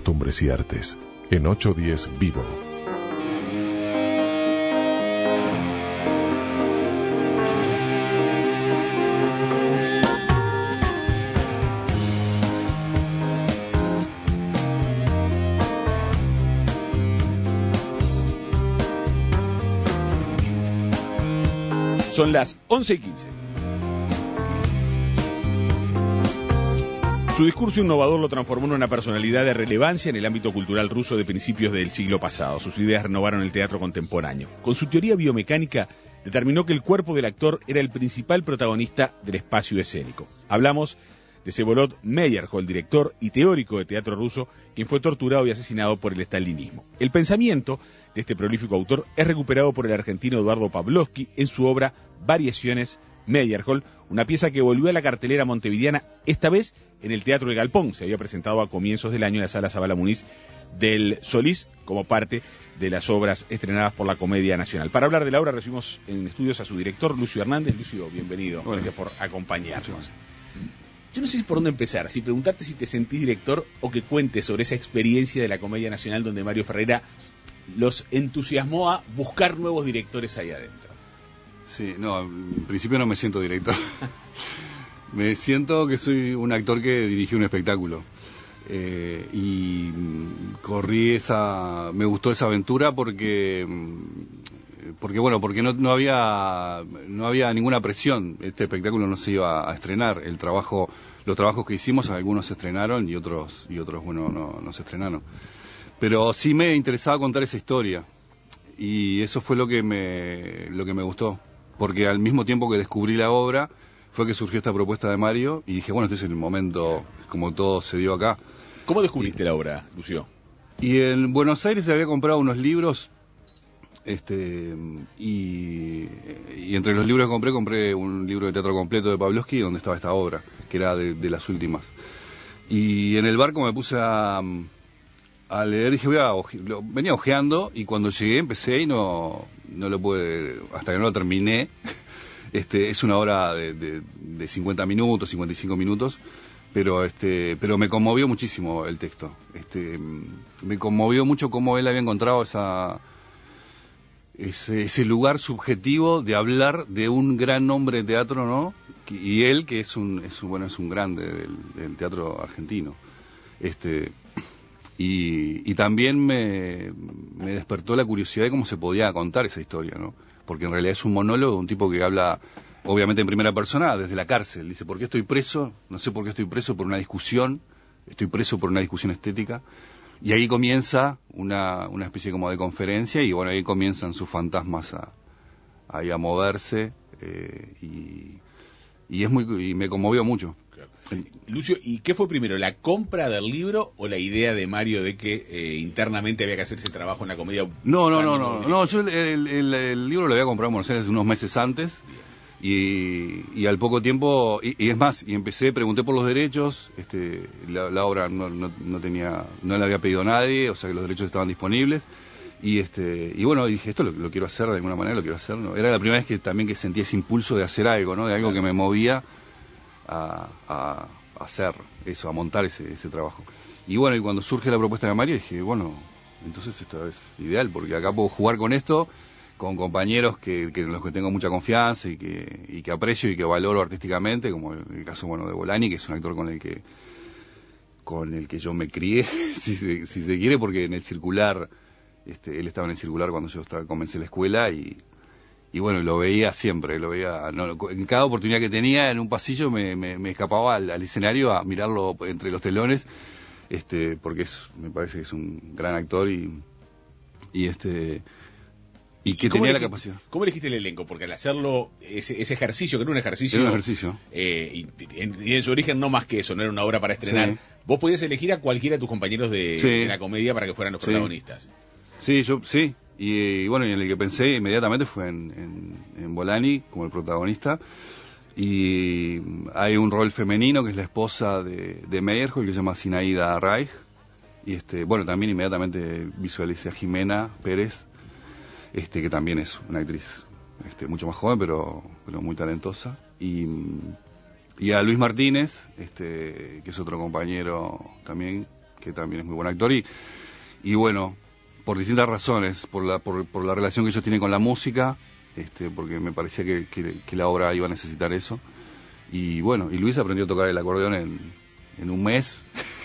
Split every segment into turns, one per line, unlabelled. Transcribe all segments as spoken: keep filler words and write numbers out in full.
Costumbres y Artes, en ochocientos diez Vivo.
Son las once y quince. Su discurso innovador lo transformó en una personalidad de relevancia en el ámbito cultural ruso de principios del siglo pasado. Sus ideas renovaron el teatro contemporáneo. Con su teoría biomecánica, determinó que el cuerpo del actor era el principal protagonista del espacio escénico. Hablamos de Vsevolod Meyerhold, director y teórico de teatro ruso, quien fue torturado y asesinado por el stalinismo. El pensamiento de este prolífico autor es recuperado por el argentino Eduardo Pavlovsky en su obra Variaciones Meyerhold, una pieza que volvió a la cartelera montevideana, esta vez en el Teatro El Galpón. Se había presentado a comienzos del año en la Sala Zabala Muniz del Solís como parte de las obras estrenadas por la Comedia Nacional. Para hablar de la obra recibimos en estudios a su director, Lucio Hernández. Lucio, bienvenido. Bueno, gracias por acompañarnos. Yo no sé por dónde empezar, si preguntarte si te sentís director o que cuentes sobre esa experiencia de la Comedia Nacional donde Mario Ferreira los entusiasmó a buscar nuevos directores ahí adentro.
Sí, no, en principio no me siento director. Me siento que soy un actor que dirigió un espectáculo. Eh, y corrí esa... Me gustó esa aventura porque... Porque bueno, porque no, no había no había ninguna presión. Este espectáculo no se iba a estrenar. El trabajo, los trabajos que hicimos, algunos se estrenaron y otros, y otros bueno, no, no se estrenaron. Pero sí me interesaba contar esa historia. Y eso fue lo que me, lo que me gustó. Porque al mismo tiempo que descubrí la obra, fue que surgió esta propuesta de Mario, y dije, bueno, este es el momento, como todo se dio acá.
¿Cómo descubriste y, la obra, Lucio?
Y en Buenos Aires se había comprado unos libros, este y, y entre los libros que compré, compré un libro de teatro completo de Pavlovsky, donde estaba esta obra, que era de, de las últimas. Y en el barco me puse a... a leer, dije, voy a oje... venía ojeando, y cuando llegué empecé y no, no lo pude, hasta que no lo terminé. Este, es una obra de, de, de cincuenta minutos, cincuenta y cinco minutos, pero este, pero me conmovió muchísimo el texto. Este, me conmovió mucho cómo él había encontrado esa, ese, ese lugar subjetivo de hablar de un gran nombre de teatro, ¿no? Y él, que es un, es un bueno, es un grande del, del teatro argentino. Este, Y, y también me, me despertó la curiosidad de cómo se podía contar esa historia, ¿no? Porque en realidad es un monólogo de un tipo que habla, obviamente en primera persona, desde la cárcel. Dice, ¿por qué estoy preso? No sé por qué estoy preso, por una discusión. Estoy preso por una discusión estética. Y ahí comienza una, una especie como de conferencia, y bueno, ahí comienzan sus fantasmas a, ahí a moverse, eh, y, y, es muy, y me conmovió mucho.
Lucio, ¿y qué fue primero, la compra del libro o la idea de Mario de que eh, internamente había que hacer ese trabajo en la comedia?
No, no, no, no, no, yo el, el, el libro lo había comprado en Buenos Aires unos meses antes, y, y al poco tiempo, y, y es más, y empecé, pregunté por los derechos, este, la, la obra no, no, no tenía, no la había pedido nadie, o sea que los derechos estaban disponibles, y este, y bueno, dije, esto lo, lo quiero hacer de alguna manera, lo quiero hacer, ¿no? Era la primera vez que también que sentía ese impulso de hacer algo, ¿no? De algo que me movía A, a, a hacer eso, a montar ese, ese trabajo. Y bueno, y cuando surge la propuesta de Mario, dije, bueno, entonces esto es ideal, porque acá puedo jugar con esto, con compañeros que, que en los que tengo mucha confianza y que, y que aprecio y que valoro artísticamente, como el, el caso bueno de Bolani, que es un actor con el que con el que yo me crié, si se, si se quiere, porque en el circular, este, él estaba en el circular cuando yo estaba, comencé la escuela, y Y bueno, lo veía siempre, lo veía, no, en cada oportunidad que tenía en un pasillo me, me, me escapaba al, al escenario a mirarlo entre los telones, este, porque es, me parece que es un gran actor y, y este, y que ¿Y tenía la capacidad.
¿Cómo elegiste el elenco? Porque al hacerlo, ese, ese ejercicio, que era un ejercicio...
Era un ejercicio.
Eh, y, en, y en su origen no más que eso, no era una obra para estrenar. Sí. Vos podías elegir a cualquiera de tus compañeros de, sí. de la comedia para que fueran los sí. protagonistas.
Sí, yo, sí. Y, y bueno, y en el que pensé inmediatamente fue en, en, en Bolani como el protagonista, y hay un rol femenino que es la esposa de, de Meyerhold, que se llama Sinaída Reich, y este, bueno, también inmediatamente visualicé a Jimena Pérez, este, que también es una actriz este, mucho más joven pero, pero muy talentosa, y, y a Luis Martínez, este, que es otro compañero también, que también es muy buen actor, y, y bueno, por distintas razones, por la, por, por la relación que ellos tienen con la música, este, porque me parecía que, que, que la obra iba a necesitar eso. Y bueno, y Luis aprendió a tocar el acordeón en, en un mes.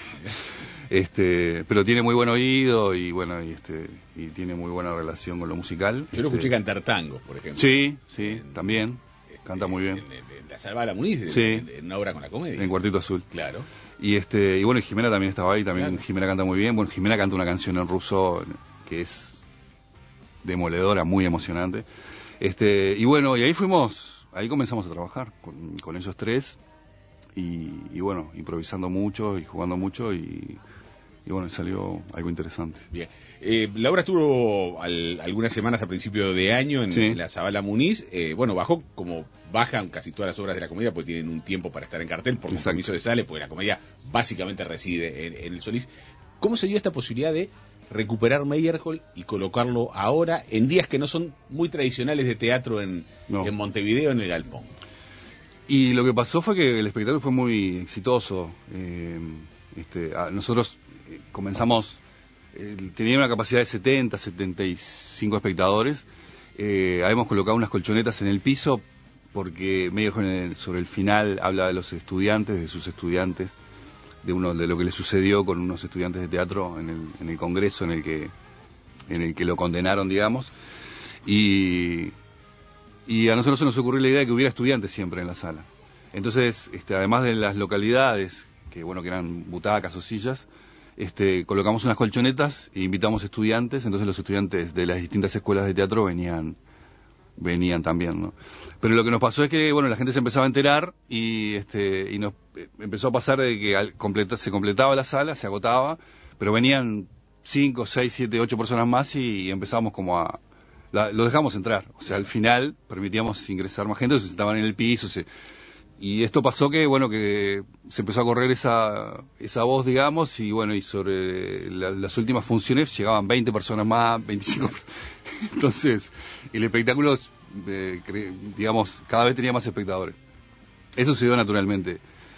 Este, pero tiene muy buen oído y bueno, y este, y tiene muy buena relación con lo musical.
Yo lo
este,
escuché cantar tangos, por ejemplo.
Sí, sí, en, también.
Este,
canta muy bien.
En, en, en La Salvador Muniz,
sí.
en, en una obra con la comedia.
En Cuartito Azul.
Claro.
Y este, y bueno, y Jimena también estaba ahí, también claro. Jimena canta muy bien. Bueno, Jimena canta una canción en ruso que es demoledora, muy emocionante. Este, y bueno, y ahí fuimos, ahí comenzamos a trabajar con, con ellos tres. Y, y bueno, improvisando mucho y jugando mucho y, y bueno, salió algo interesante.
Bien. Eh, la obra estuvo al, algunas semanas a principio de año en,
sí.
en la Zabala Muniz. Eh, bueno, bajó como bajan casi todas las obras de la comedia, pues tienen un tiempo para estar en cartel por
Exacto.
compromiso de sale, porque la comedia básicamente reside en, en el Solís. ¿Cómo se dio esta posibilidad de recuperar Meyerhold y colocarlo ahora en días que no son muy tradicionales de teatro en, no. en Montevideo, en el Galpón?
Y lo que pasó fue que el espectáculo fue muy exitoso. Eh, este, a, nosotros eh, comenzamos, eh, tenía una capacidad de setenta, setenta y cinco espectadores. Eh, habíamos colocado unas colchonetas en el piso porque Meyerhold sobre el final habla de los estudiantes, de sus estudiantes, de uno de lo que le sucedió con unos estudiantes de teatro en el, en el congreso en el que en el que lo condenaron, digamos. Y Y a nosotros se nos ocurrió la idea de que hubiera estudiantes siempre en la sala. Entonces, este, además de las localidades, que bueno, que eran butacas o sillas, este, colocamos unas colchonetas e invitamos estudiantes. Entonces los estudiantes de las distintas escuelas de teatro venían, venían también, ¿no? Pero lo que nos pasó es que, bueno, la gente se empezaba a enterar y, este, y nos empezó a pasar de que al completa, se completaba la sala, se agotaba, pero venían cinco, seis, siete, ocho personas más y, y empezábamos como a La, lo dejamos entrar, o sea, al final permitíamos ingresar más gente, se sentaban en el piso, se, y esto pasó que, bueno, que se empezó a correr esa esa voz, digamos, y bueno, y sobre la, las últimas funciones llegaban veinte personas más, veinticinco, entonces el espectáculo, eh, cre, digamos, cada vez tenía más espectadores. Eso se dio naturalmente.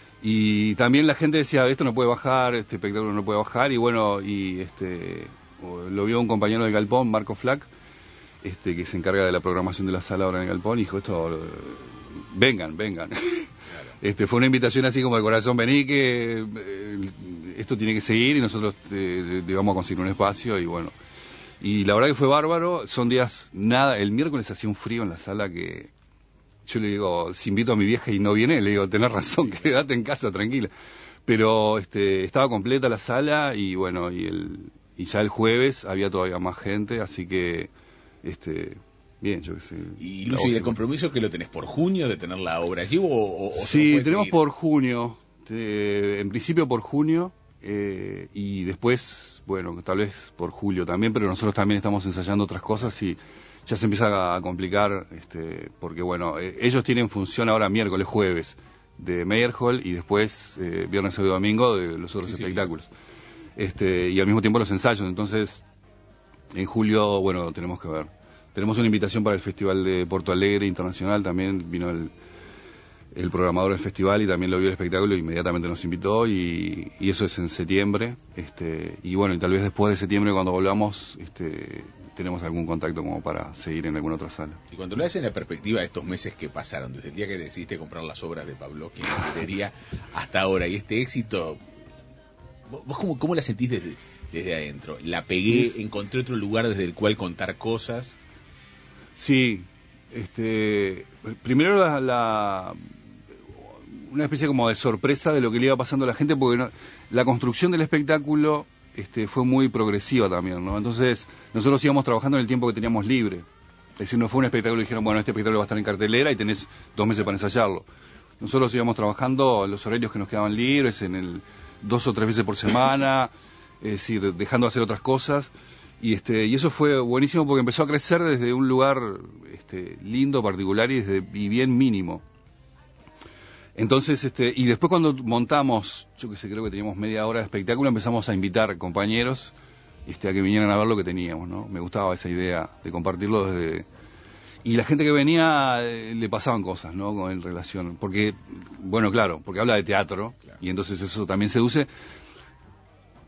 Y también la gente decía, esto no puede bajar, este espectáculo no puede bajar, y bueno, y este lo vio un compañero del Galpón, Marco Flack, Este, que se encarga de la programación de la sala ahora en el Galpón, y dijo, esto, vengan, vengan. Claro. Este, fue una invitación así como de corazón, vení que eh, esto tiene que seguir y nosotros te, te vamos a conseguir un espacio, y bueno. Y la verdad que fue bárbaro, son días, nada, el miércoles hacía un frío en la sala que yo le digo, si invito a mi vieja y no viene, le digo, tenés razón, quédate en casa, tranquila. Pero este, estaba completa la sala y bueno, y, el, y ya el jueves había todavía más gente, así que Este, bien, yo qué sé.
Y Lucio, ¿y el compromiso que lo tenés por junio de tener la obra allí o, o
sí, tenemos seguir? Por junio, eh, en principio por junio, eh, y después, bueno, tal vez por julio también, pero nosotros también estamos ensayando otras cosas y ya se empieza a, a complicar, este, porque bueno, eh, ellos tienen función ahora miércoles, jueves de Meyerhold y después eh, viernes, sábado y domingo de los otros sí, espectáculos. Sí. Este, y al mismo tiempo los ensayos, entonces en julio, bueno, tenemos que ver. Tenemos una invitación para el Festival de Porto Alegre Internacional, también vino el, el programador del festival y también lo vio el espectáculo y inmediatamente nos invitó, y, y eso es en septiembre. Este, y bueno, y tal vez después de septiembre, cuando volvamos, este, tenemos algún contacto como para seguir en alguna otra sala.
Y cuando lo haces en la perspectiva de estos meses que pasaron, desde el día que decidiste comprar las obras de Pavlovsky en la librería hasta ahora, y este éxito, ¿vos cómo, cómo la sentís desde, desde adentro? ¿La pegué, sí. encontré otro lugar desde el cual contar cosas?
Sí, este, primero la, la una especie como de sorpresa de lo que le iba pasando a la gente, porque no, la construcción del espectáculo este, fue muy progresiva también, ¿no? Entonces nosotros íbamos trabajando en el tiempo que teníamos libre, es decir, no fue un espectáculo y dijeron, bueno, este espectáculo va a estar en cartelera y tenés dos meses para ensayarlo. Nosotros íbamos trabajando en los horarios que nos quedaban libres, en el dos o tres veces por semana, es decir, dejando de hacer otras cosas. Y este y eso fue buenísimo porque empezó a crecer desde un lugar este, lindo, particular y, desde, y bien mínimo. Entonces, este y después cuando montamos, yo que sé, creo que teníamos media hora de espectáculo, empezamos a invitar compañeros este, a que vinieran a ver lo que teníamos, ¿no? Me gustaba esa idea de compartirlo desde... Y la gente que venía eh, le pasaban cosas, ¿no? Con, en relación... Porque, bueno, claro, porque habla de teatro, claro. Y entonces eso también seduce...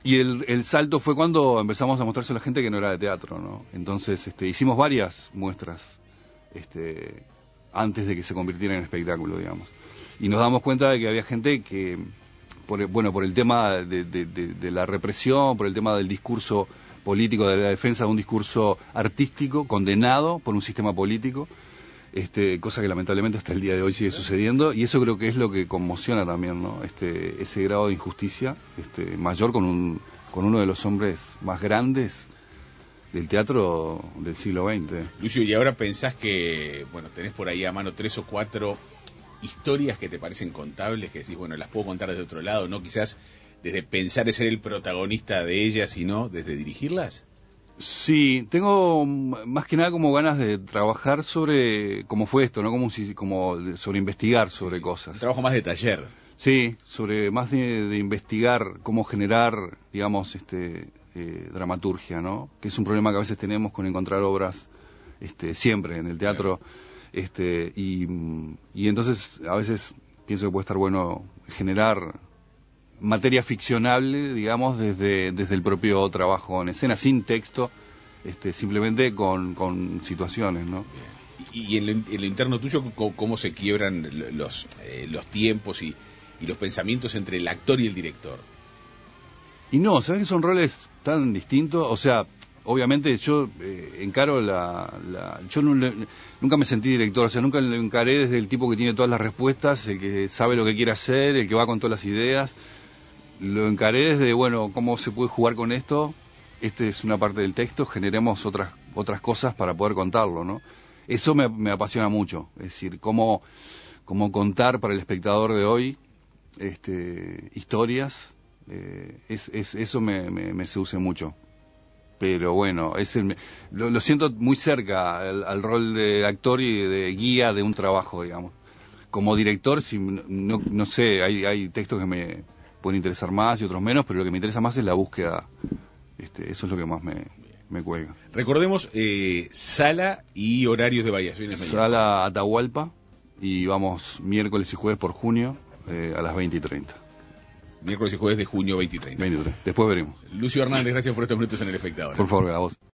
Y el, el salto fue cuando empezamos a mostrarse a la gente que no era de teatro, ¿no? Entonces este, hicimos varias muestras este, antes de que se convirtiera en espectáculo, digamos. Y nos damos cuenta de que había gente que, por el, bueno, por el tema de, de, de, de la represión, por el tema del discurso político, de la defensa de un discurso artístico, condenado por un sistema político, este, cosa que lamentablemente hasta el día de hoy sigue sucediendo, y eso creo que es lo que conmociona también, ¿no? Este, ese grado de injusticia este, mayor con un con uno de los hombres más grandes del teatro del siglo veinte.
Lucio, y ahora pensás que, bueno, tenés por ahí a mano tres o cuatro historias que te parecen contables, que decís, bueno, las puedo contar desde otro lado, no quizás desde pensar en ser el protagonista de ellas, sino desde dirigirlas.
Sí, tengo más que nada como ganas de trabajar sobre cómo fue esto, ¿no? Como, si, como sobre investigar sobre sí, sí. cosas.
Un trabajo más de taller.
Sí, sobre más de, de investigar cómo generar, digamos, este, eh, dramaturgia, ¿no? Que es un problema que a veces tenemos con encontrar obras, este, siempre en el teatro, claro. este, y, y entonces a veces pienso que puede estar bueno generar materia ficcionable, digamos, desde desde el propio trabajo en escena, sin texto, este, simplemente con, con situaciones, ¿no?
Y, y en, lo, en lo interno tuyo, ¿cómo, cómo se quiebran los eh, los tiempos y, y los pensamientos entre el actor y el director?
Y no, ¿sabes que son roles tan distintos? O sea, obviamente yo eh, encaro la... la yo no, nunca me sentí director, o sea, nunca lo encaré desde el tipo que tiene todas las respuestas, el que sabe lo que quiere hacer, el que va con todas las ideas. Lo encaré desde, bueno, cómo se puede jugar con esto, este es una parte del texto, generemos otras otras cosas para poder contarlo, ¿no? Eso me, me apasiona mucho, es decir, cómo, cómo contar para el espectador de hoy este, historias, eh, es, es, eso me, me, me seduce mucho. Pero bueno, es el, lo, lo siento muy cerca al, al rol de actor y de guía de un trabajo, digamos. Como director, si, no, no sé, hay, hay textos que me pueden interesar más y otros menos, pero lo que me interesa más es la búsqueda. Este, eso es lo que más me, me cuelga.
Recordemos eh, sala y horarios de variaciones.
Sala Atahualpa, y vamos miércoles y jueves por junio eh, a las veinte y treinta.
Miércoles y jueves de junio veinte y treinta.
veinte y treinta. Después veremos.
Lucio Hernández, gracias por estos minutos en El Espectador.
Por favor, a vos.